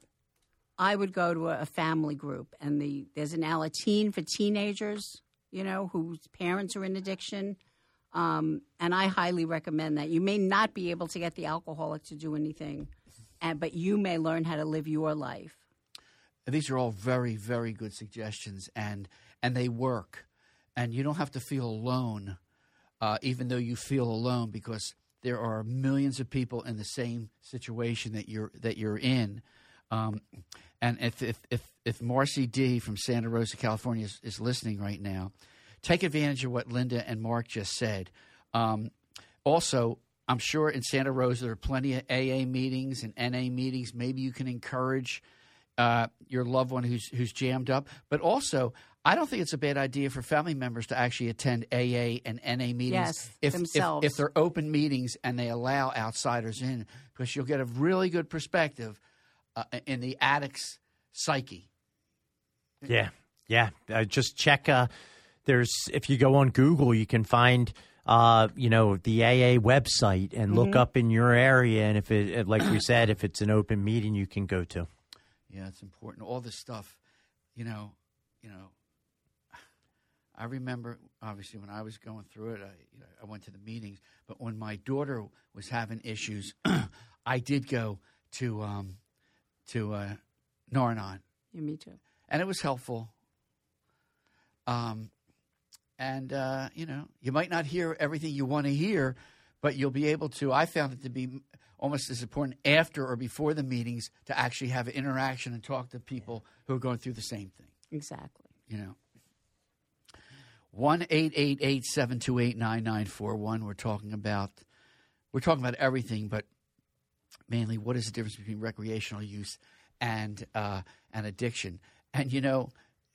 I would go to a, a family group. And the there's an Alateen for teenagers, you know, whose parents are in addiction. Um, and I highly recommend that. You may not be able to get the alcoholic to do anything, and, but you may learn how to live your life. These are all very, very good suggestions, and and they work. And you don't have to feel alone, uh, even though you feel alone, because there are millions of people in the same situation that you're that you're in. Um, and if if if, if Marcy D. from Santa Rosa, California, is, is listening right now, take advantage of what Linda and Mark just said. Um, also, I'm sure in Santa Rosa there are plenty of A A meetings and N A meetings. Maybe you can encourage uh, your loved one who's who's jammed up. But also, I don't think it's a bad idea for family members to actually attend A A and N A meetings Yes, if, themselves. if if they're open meetings and they allow outsiders in, because you'll get a really good perspective uh, in the addict's psyche. Yeah, yeah. Uh, just check. Uh, there's if you go on Google, you can find uh, you know the A A website and Mm-hmm. look up in your area, and if it, like we said, if it's an open meeting, you can go to. Yeah, it's important. All this stuff, you know, you know. I remember, obviously, when I was going through it, I, you know, I went to the meetings. But when my daughter was having issues, I did go to um, to uh, Nar-Anon, Yeah, me too. and it was helpful. Um, and uh, you know, you might not hear everything you want to hear, but you'll be able to. I found it to be almost as important after or before the meetings to actually have an interaction and talk to people who are going through the same thing. Exactly. You know. one eight eight eight, seven two eight, nine nine four one. We're talking about we're talking about everything, but mainly what is the difference between recreational use and uh, and addiction? And you know,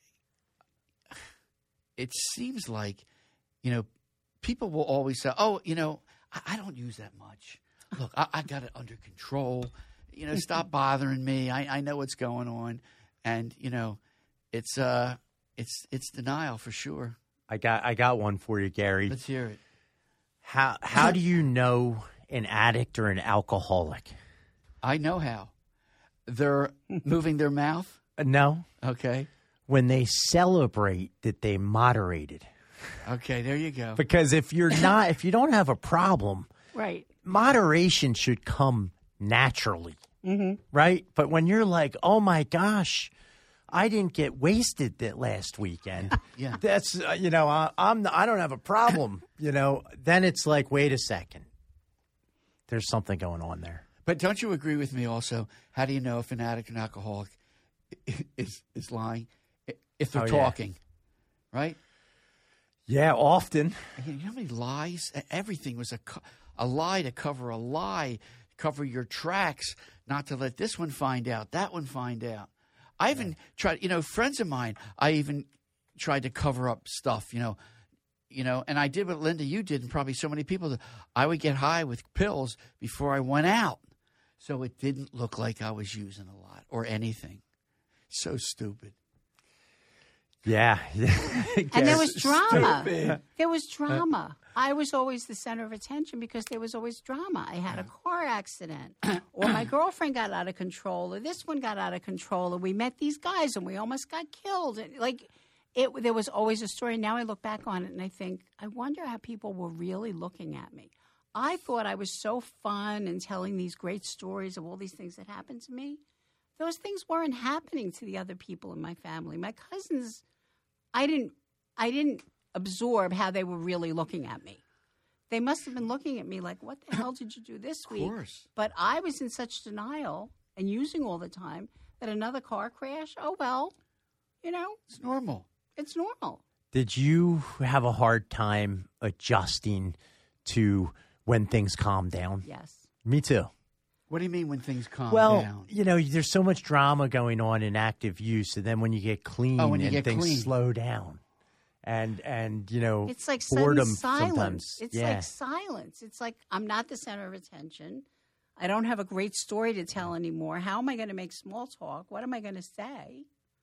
it seems like you know people will always say, "Oh, you know, I, I don't use that much. Look, I, I got it under control. You know, stop bothering me. I, I know what's going on." And you know, it's uh, it's it's denial for sure. I got I got one for you, Gary. Let's hear it. How how do you know an addict or an alcoholic? I know how. They're moving their mouth? Uh, no. Okay. When they celebrate that they moderated. Okay, there you go. Because if you're not, if you don't have a problem, Right. moderation should come naturally, Mm-hmm. right? But when you're like, oh my gosh, I didn't get wasted that last weekend. Yeah. That's uh, you know, I, I'm I don't have a problem. You know, then it's like, wait a second, there's something going on there. But don't you agree with me also? How do you know if an addict and alcoholic is is lying? If they're Oh, yeah. talking, right? Yeah, often. You know how many lies? Everything was a, co- a lie to cover a lie, cover your tracks, not to let this one find out, that one find out. I even tried, you know, friends of mine, I even tried to cover up stuff, you know, you know, and I did what Linda, you did, and probably so many people did. I would get high with pills before I went out. So it didn't look like I was using a lot or anything. So stupid. Yeah. And there was drama. Stupid. There was drama. I was always the center of attention because there was always drama. I had a car accident, or my girlfriend got out of control, or this one got out of control, and we met these guys and we almost got killed. And like, it, there was always a story. Now I look back on it and I think, I wonder how people were really looking at me. I thought I was so fun and telling these great stories of all these things that happened to me. Those things weren't happening to the other people in my family. My cousins, I didn't, I didn't absorb how they were really looking at me. They must have been looking at me like, what the hell did you do this week? Of course. But I was in such denial and using all the time that another car crash, oh, well, you know. It's normal. It's normal. Did you have a hard time adjusting to when things calm down? Yes. Me too. What do you mean when things calm well, down? you know, there's so much drama going on in active use, and then when you get clean Oh, when you and get things clean. slow down, and and you know, It's like boredom sudden silence. sometimes. It's yeah. like silence. It's like I'm not the center of attention. I don't have a great story to tell anymore. How am I going to make small talk? What am I going to say?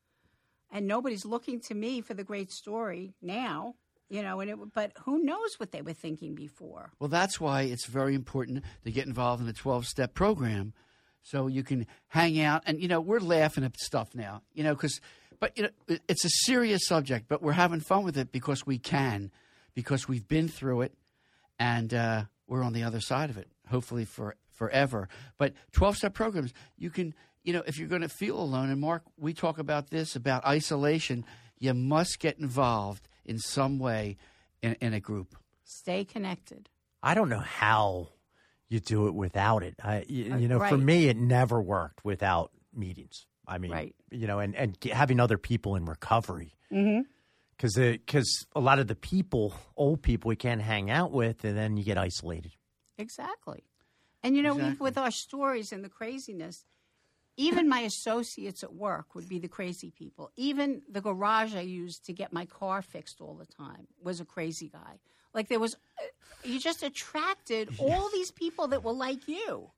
And nobody's looking to me for the great story now, you know. And it, but who knows what they were thinking before? Well, that's why it's very important to get involved in the twelve-step program so you can hang out. And, you know, we're laughing at stuff now, you know, because – but, you know, it- it's a serious subject, but we're having fun with it because we can, because we've been through it, and uh, we're on the other side of it, hopefully for forever. But twelve-step programs, you can – you know, if you're going to feel alone, and Mark, we talk about this, about isolation, you must get involved in some way in, in a group. Stay connected. I don't know how you do it without it. I, you, Uh, you know, for right. me, it never worked without meetings. I mean, Right. you know, and, and ge- having other people in recovery. Mm-hmm. Because because a lot of the people, old people, we can't hang out with, and then you get isolated. Exactly. And, you know, we, Exactly. with our stories and the craziness, even my associates at work would be the crazy people. Even the garage I used to get my car fixed all the time was a crazy guy. Like there was, you just attracted all these people that were like you.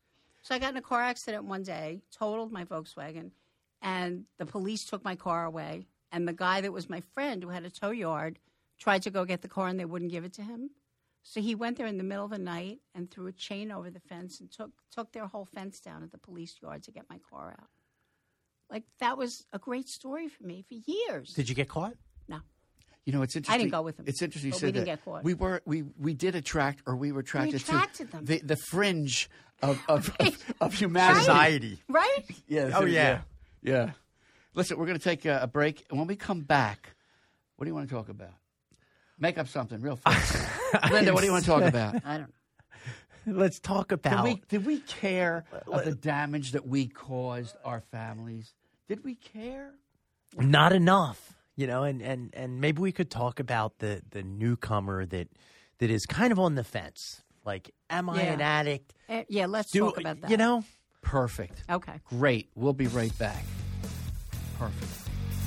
So I got in a car accident one day, totaled my Volkswagen, and the police took my car away. And the guy that was my friend who had a tow yard tried to go get the car and they wouldn't give it to him. So he went there in the middle of the night and threw a chain over the fence and took took their whole fence down at the police yard to get my car out. Like, that was a great story for me for years. Did you get caught? No. You know, it's interesting. I didn't go with them. It's interesting you But said we didn't that. get caught. We were we we did attract, or we were attracted, attracted to them. the the fringe of of, Right. of, of humanity. Society. Right? Yeah. Oh, yeah. yeah. Yeah. Listen, we're going to take a, a break, and when we come back, what do you want to talk about? Make up something real fast. Linda, what do you want to talk about? I don't know. Let's talk Did about. we, did we care of the damage that we caused our families? Did we care? Not enough, you know, and, and, and maybe we could talk about the, the newcomer that that is kind of on the fence. Like, am I Yeah. an addict? Uh, yeah, let's Do- talk about that. You know? Perfect. Okay. Great. We'll be right back. Perfect.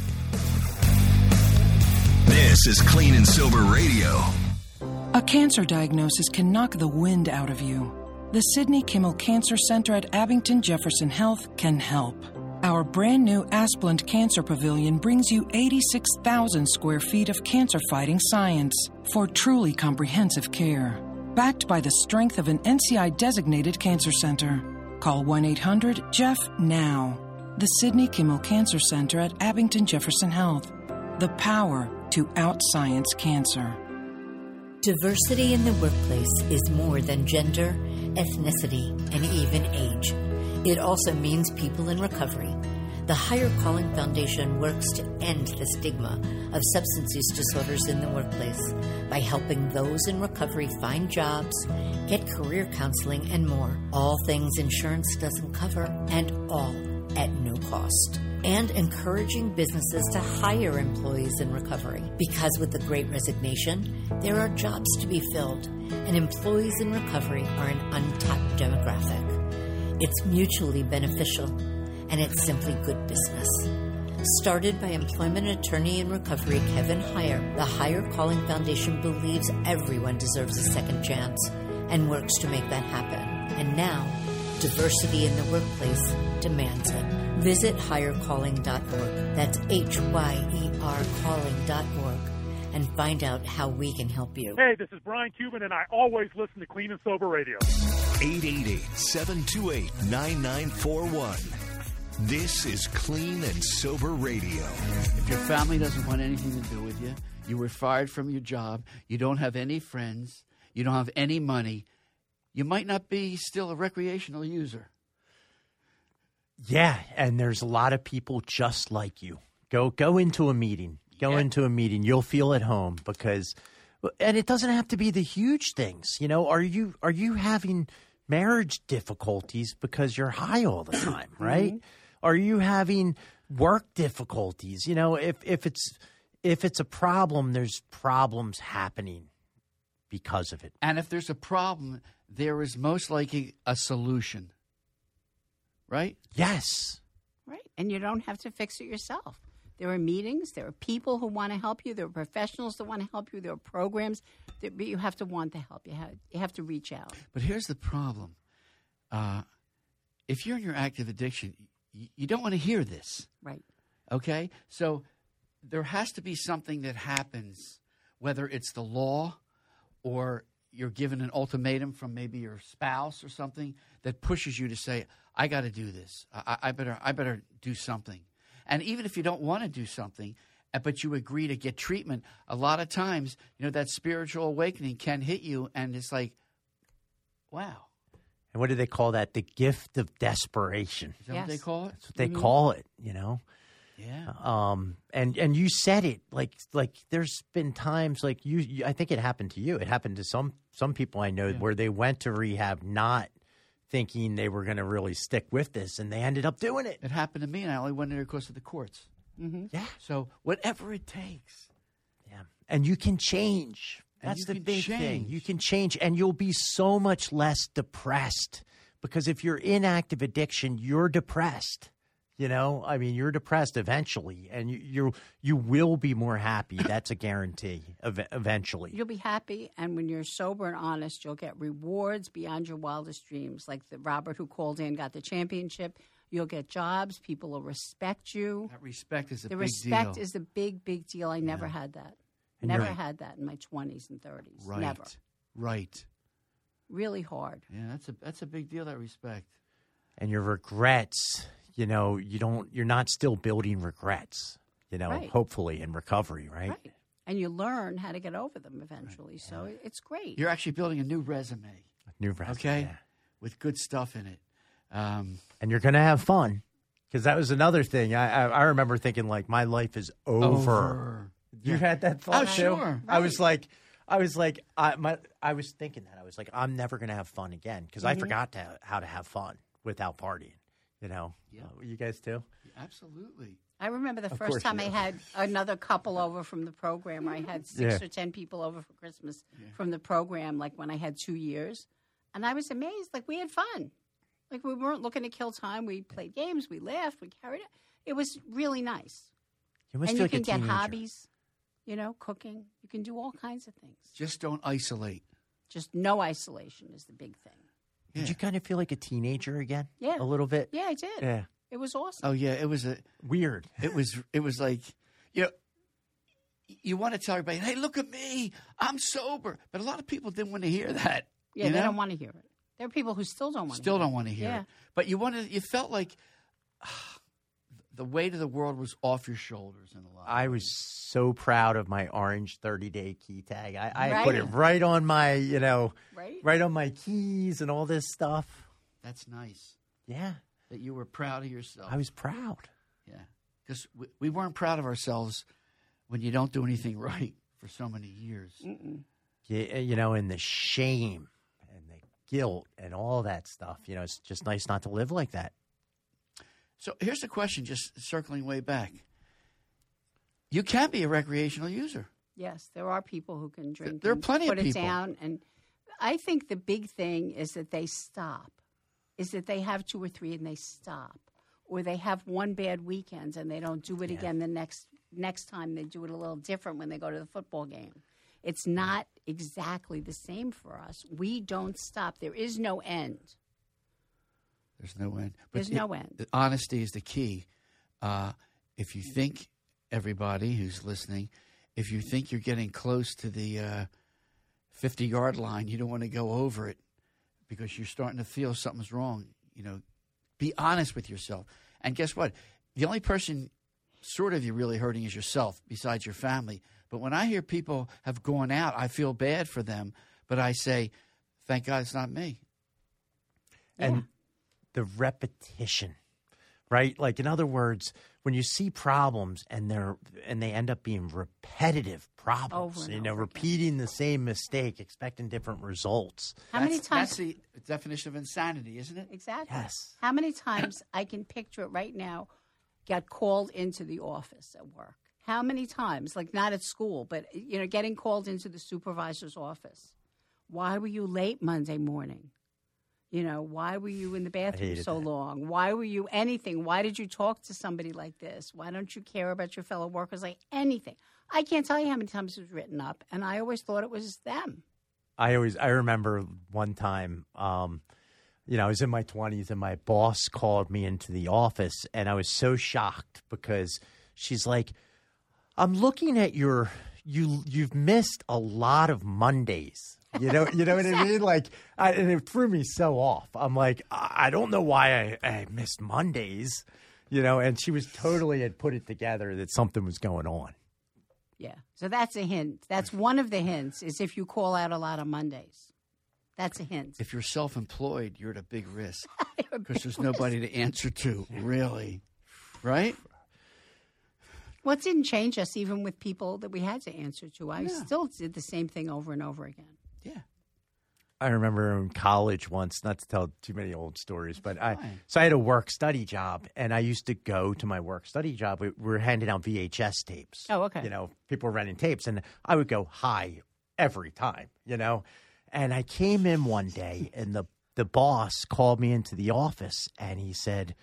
This is Clean and Sober Radio. A cancer diagnosis can knock the wind out of you. The Sidney Kimmel Cancer Center at Abington Jefferson Health can help. Our brand new Asplund Cancer Pavilion brings you eighty-six thousand square feet of cancer-fighting science for truly comprehensive care. backed by the strength of an N C I-designated cancer center. Call one eight hundred J E F F now. The Sidney Kimmel Cancer Center at Abington Jefferson Health. The power to out-science cancer. Diversity in the workplace is more than gender, ethnicity, and even age. It also means people in recovery. The Higher Calling Foundation works to end the stigma of substance use disorders in the workplace by helping those in recovery find jobs, get career counseling, and more. All things insurance doesn't cover, and all at no cost. And encouraging businesses to hire employees in recovery. Because with the Great Resignation, there are jobs to be filled, and employees in recovery are an untapped demographic. It's mutually beneficial, and it's simply good business. Started by employment attorney in recovery Kevin Heyer, the Higher Calling Foundation believes everyone deserves a second chance and works to make that happen. And now, diversity in the workplace demands it. Visit higher calling dot org. That's H Y E R calling dot org. And find out how we can help you. Hey, this is Brian Cuban, and I always listen to Clean and Sober Radio. eight eight eight, seven two eight, nine nine four one. This is Clean and Sober Radio. If your family doesn't want anything to do with you, you were fired from your job, you don't have any friends, you don't have any money, you might not be still a recreational user. Yeah, and there's a lot of people just like you. Go go into a meeting. Go Yeah. into a meeting. You'll feel at home because and it doesn't have to be the huge things. You know, are you are you having marriage difficulties because you're high all the time, right? Are you having work difficulties? You know, if if it's if it's a problem, there's problems happening because of it. And if there's a problem, there is most likely a solution. Right? Yes. Right. And you don't have to fix it yourself. There are meetings. There are people who want to help you. There are professionals that want to help you. There are programs. That, but you have to want to help. You have, you have to reach out. But here's the problem. Uh, if you're in your active addiction, you, you don't want to hear this. Right. Okay? So there has to be something that happens, whether it's the law or you're given an ultimatum from maybe your spouse or something that pushes you to say, I got to do this. I, I better I better do something. And even if you don't want to do something, uh, but you agree to get treatment, a lot of times, you know, that spiritual awakening can hit you, and it's like, wow. And what do they call that? The gift of desperation. Is that what they call it? That's what they Mhm. call it, you know? Yeah. Um, and, and you said it like like there's been times like you, you I think it happened to you. It happened to some some people I know Yeah. where they went to rehab not thinking they were going to really stick with this, and they ended up doing it. It happened to me, and I only went there because of the courts. Mm-hmm. Yeah. So whatever it takes. Yeah. And you can change. And That's you the can big thing. change. You can change, and you'll be so much less depressed because if you're in active addiction, you're depressed. You know, I mean, you're depressed eventually, and you you, you will be more happy. That's a guarantee. Ev- eventually, You'll be happy, and when you're sober and honest, you'll get rewards beyond your wildest dreams. Like the Robert who called in got the championship. You'll get jobs. People will respect you. That respect is a the big respect deal. is a big, big deal. I never had that. And never you're- had that in my twenties and thirties. Right. Never. Right. Really hard. Yeah, that's a that's a big deal, that respect. and your regrets. You know, you don't. You're not still building regrets. You know, Right. hopefully in recovery, right? Right. And you learn how to get over them eventually. So it's great. You're actually building a new resume. New resume, Okay? yeah. With good stuff in it. Um, And you're going to have fun because that was another thing. I, I I remember thinking like my life is over. Over. You Yeah. had that thought Oh, too? sure. I was like, I was like, I my I was thinking that I was like, I'm never going to have fun again because I Mhm. forgot to how to have fun without partying. You know, Yeah. Uh, you guys too. absolutely. I remember the Of first course time you I do. had another couple over from the program, where I had six Yeah. or ten people over for Christmas from the program, like when I had two years. And I was amazed. Like, we had fun. Like, we weren't looking to kill time. We played games. We laughed. We carried it. It was really nice. You must and feel you like a can get teenager. hobbies, you know, cooking. You can do all kinds of things. Just don't isolate. Just no isolation is the big thing. Did you kind of feel like a teenager again? Yeah. a little bit. Yeah, I did. Yeah. It was awesome. Oh yeah, it was a Weird. it was it was like you know you want to tell everybody, hey, look at me, I'm sober. But a lot of people didn't want to hear that. Yeah, you they know? don't want to hear it. There are people who still don't want to Still hear don't it. want to hear Yeah. it. But you wanted, you felt like ah, the weight of the world was off your shoulders in a lot. I was so proud of my orange thirty-day key tag. I, I Right. put it right on my, you know, Right. right on my keys and all this stuff. That's nice. Yeah. That you were proud of yourself. I was proud. Yeah. Because we, we weren't proud of ourselves when you don't do anything right for so many years. Mm-mm. Yeah, you know, and the shame and the guilt and all that stuff. You know, it's just nice not to live like that. So here's the question, just circling way back. You can be a recreational user. Yes, there are people who can drink. There are and plenty of put it people. down, and I think the big thing is that they stop. Is that they have two or three and they stop, or they have one bad weekend and they don't do it Yeah. again the next next time. They do it a little different when they go to the football game. It's not exactly the same for us. We don't stop. There is no end. There's no end. There's it- no end. Honesty is the key. Uh, if you think, everybody who's listening, if you think you're getting close to the uh, fifty-yard line, you don't want to go over it because you're starting to feel something's wrong. You know, be honest with yourself. And guess what? The only person sort of you're really hurting is yourself besides your family. But when I hear people have gone out, I feel bad for them. But I say, thank God it's not me. And the repetition, right? Like, in other words, when you see problems and they're and they end up being repetitive problems, Over and you know, over again. repeating the same mistake, expecting different results. How many That's- times? That's the definition of insanity, isn't it? Exactly. Yes. How many times I can picture it right now, got called into the office at work. How many times, like not at school, but you know, getting called into the supervisor's office. Why were you late Monday morning? You know, why were you in the bathroom hated so that. long? Why were you anything? Why did you talk to somebody like this? Why don't you care about your fellow workers? Like anything. I can't tell you how many times it was written up, and I always thought it was them. I always I remember one time, um, you know, I was in my twenties and my boss called me into the office, and I was so shocked because she's like, "I'm looking at your you you've missed a lot of Mondays." You know, you know what I mean? Like, I, and it threw me so off. I'm like, I I don't know why I, I missed Mondays, you know. And she was totally had put it together that something was going on. Yeah. So that's a hint. That's one of the hints is if you call out a lot on Mondays. That's a hint. If you're self-employed, you're at a big risk because there's nobody to answer to, really, right? Well, it didn't change us even with people that we had to answer to. I Yeah. still did the same thing over and over again. Yeah. I remember in college once, not to tell too many old stories, but I fine. so I had a work study job, and I used to go to my work study job. We, we were handing out V H S tapes. Oh, okay. You know, people were renting tapes, and I would go high every time. You know, and I came in one day, and the the boss called me into the office, and he said,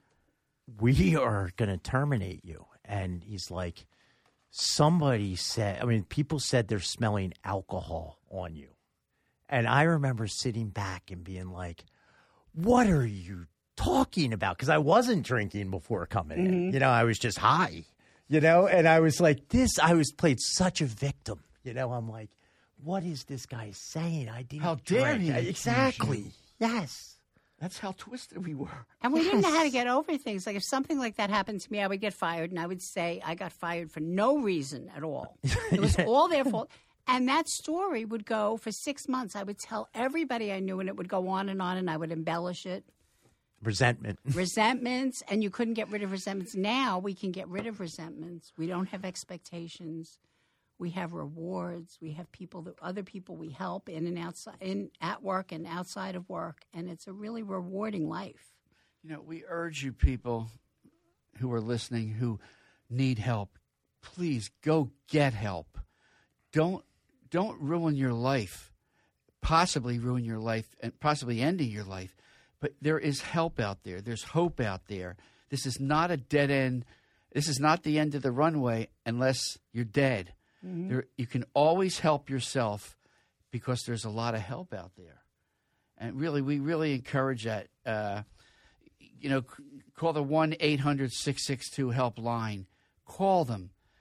"We are going to terminate you." And he's like, "Somebody said, I mean, people said they're smelling alcohol on you." And I remember sitting back and being like, what are you talking about? Because I wasn't drinking before coming in. Mm-hmm. You know, I was just high, you know, and I was like, this, I was played such a victim. You know, I'm like, what is this guy saying? I didn't How dare drink. he accuse Exactly. you. Yes. That's how twisted we were. And we didn't know how to Yes. get over things. Like if something like that happened to me, I would get fired, and I would say I got fired for no reason at all. It was all their fault. And that story would go for six months. I would tell everybody I knew, and it would go on and on, and I would embellish it. Resentment. Resentments, and you couldn't get rid of resentments. Now we can get rid of resentments. We don't have expectations. We have rewards. We have people that other people we help in and outside, in at work and outside of work, and it's a really rewarding life. You know, we urge you people who are listening who need help, please go get help. Don't don't ruin your life, possibly ruin your life and possibly ending your life. But there is help out there. There's hope out there. This is not a dead end. This is not the end of the runway unless you're dead. Mm-hmm. There, you can always help yourself because there's a lot of help out there. And really, we really encourage that. Uh, you know, c- call the one eight hundred six six two help line. Call them.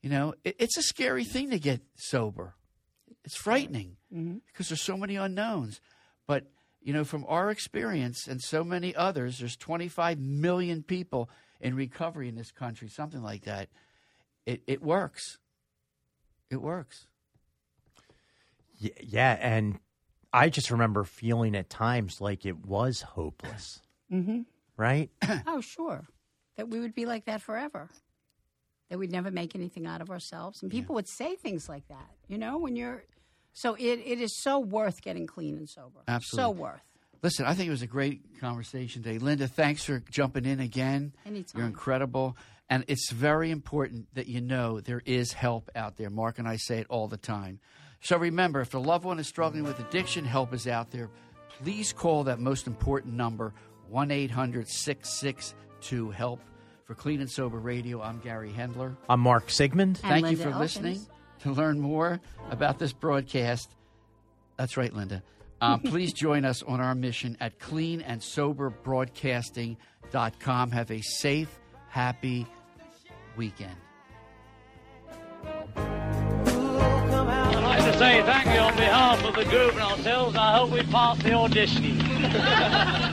You know, it, it's a scary thing to get sober. It's frightening Mm-hmm. because there's so many unknowns. But, you know, from our experience and so many others, there's twenty-five million people in recovery in this country, something like that. It, it works. It works. Y- Yeah, and I just remember feeling at times like it was hopeless, Mm-hmm. right? Oh, sure. That we would be like that forever. That we'd never make anything out of ourselves. And people would say things like that, you know, when you're. So it, it is so worth getting clean and sober. Absolutely. So worth. Listen, I think it was a great conversation today. Linda, thanks for jumping in again. Anytime. You're incredible. And it's very important that you know there is help out there. Mark and I say it all the time. So remember, if a loved one is struggling with addiction, help is out there. Please call that most important number, one eight hundred six six two HELP. For Clean and Sober Radio, I'm Gary Hendler. I'm Mark Sigmund. And Thank Linda you for Elkins. listening. To learn more about this broadcast, that's right, Linda, uh, please join us on our mission at clean and sober broadcasting dot com. Have a safe, happy weekend. I'd like to say thank you on behalf of the group and ourselves. I hope we pass the auditioning.